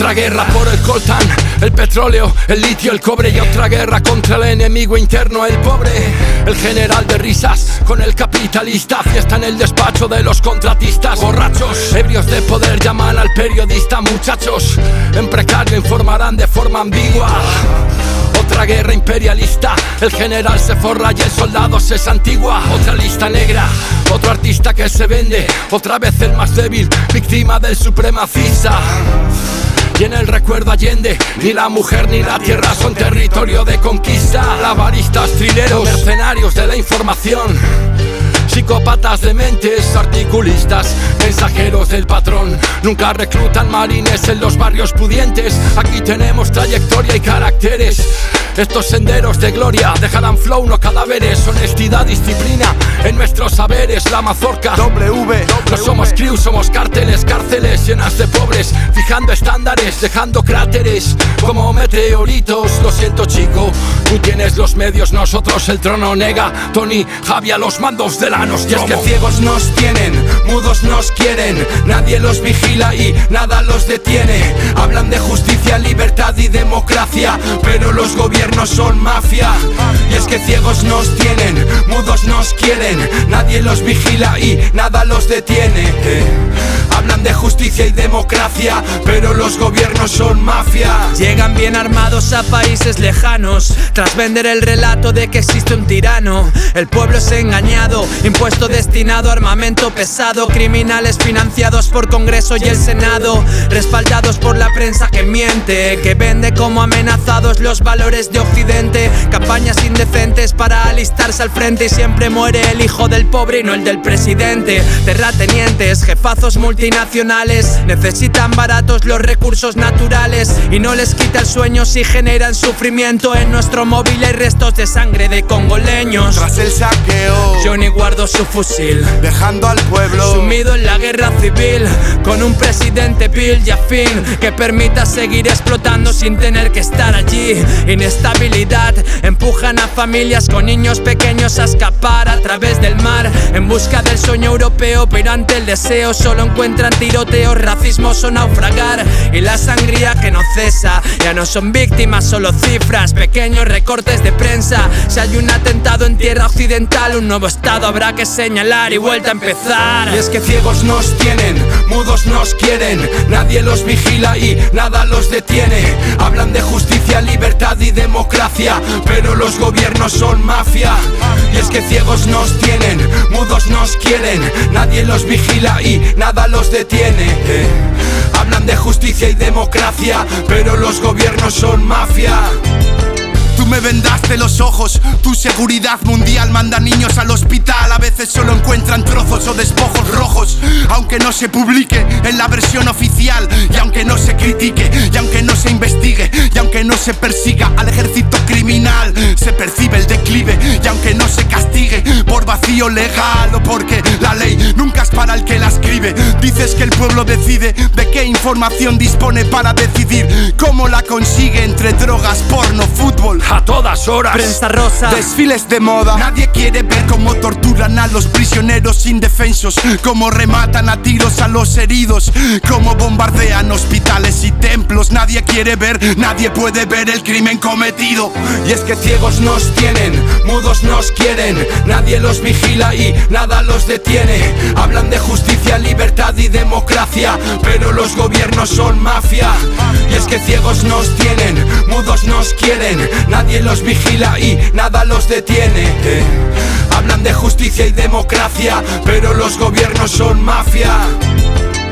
Otra guerra por el coltán, el petróleo, el litio, el cobre. Y otra guerra contra el enemigo interno, el pobre. El general de risas con el capitalista, fiesta en el despacho de los contratistas. Borrachos, ebrios de poder, llaman al periodista. Muchachos, en precario informarán de forma ambigua. Otra guerra imperialista, el general se forra y el soldado se santigua. Otra lista negra, otro artista que se vende, otra vez el más débil, víctima del supremacista. Y en el recuerdo Allende, ni la mujer ni la tierra son territorio de conquista. Lavaristas, trileros, mercenarios de la información, psicópatas de mentes, articulistas, mensajeros del patrón. Nunca reclutan marines en los barrios pudientes. Aquí tenemos trayectoria y caracteres. Estos senderos de gloria dejarán flow, no cadáveres. Honestidad, disciplina en nuestros saberes. La mazorca, no somos crew, somos cárteles. Cárceles llenas de pobres, fijando estándares, dejando cráteres como meteoritos. Lo siento chico, tú tienes los medios, nosotros el trono. Nega, Tony, Javi a los mandos de la nostra. Y es que ciegos nos tienen, mudos nos quieren. Nadie los vigila y nada los detiene. Hablan de justicia, libertad y democracia, pero los gobiernos son mafia. Y es que ciegos nos tienen, mudos nos quieren. Nadie los vigila y nada los detiene. Hablan de justicia y democracia, pero los gobiernos son mafia. Llegan bien armados a países lejanos, tras vender el relato de que existe un tirano. El pueblo es engañado, impuesto destinado a armamento pesado. Criminales financiados por Congreso y el Senado, respaldados por la prensa que miente, que vende como amenazados los valores de Occidente. Campañas indecentes para alistarse al frente, y siempre muere el hijo del pobre y no el del presidente. Terratenientes, jefazos multinacionales, necesitan baratos los recursos naturales, y no les quita el sueño si generan sufrimiento. En nuestro móvil hay restos de sangre de congoleños. Tras el saqueo, Johnny guardó su fusil, dejando al pueblo sumido en la guerra civil, con un presidente vil y afín que permita seguir explotando sin tener que estar allí. Inestabilidad, empujan a familias con niños pequeños a escapar a través del mar en busca del sueño europeo, pero ante el deseo solo encuentran tiroteos, racismos o naufragar. Y la sangría que no cesa, ya no son víctimas, solo cifras, pequeños recortes de prensa. Si hay un atentado en tierra occidental, un nuevo estado habrá que señalar y vuelta a empezar. Y es que ciegos nos tienen, mudos nos quieren. Nadie los vigila y nada los detiene. Hablan de justicia, libertad y democracia, pero los gobiernos son mafia. Y es que ciegos nos tienen, mudos nos quieren. Nadie los vigila y nada los detiene. Hablan de justicia y democracia, pero los gobiernos son mafia. Tú me vendaste los ojos, tu seguridad mundial manda niños al hospital. A veces solo encuentran trozos o despojos rojos, aunque no se publique en la versión oficial. Y aunque no se critique, y aunque no se investigue, y aunque no se persiga al ejército criminal, se percibe el declive. Y aunque no se castigue por vacío legal, o porque la ley nunca es para el que la escribe. Dices que el pueblo decide de qué información dispone para decidir cómo la consigue entre drogas, porno, fútbol. A todas horas, Prensa rosa, desfiles de moda. Nadie quiere ver cómo torturan a los prisioneros indefensos, cómo rematan a tiros a los heridos, cómo bombardean hospitales y templos. Nadie quiere ver, nadie puede ver el crimen cometido. Y es que ciegos nos tienen, mudos nos quieren. Nadie los vigila y nada los detiene. Hablan de justicia, libertad y democracia, pero los gobiernos son mafia. Y es que ciegos nos tienen, mudos nos quieren. Nadie los vigila y nada los detiene. Hablan de justicia y democracia, pero los gobiernos son mafia.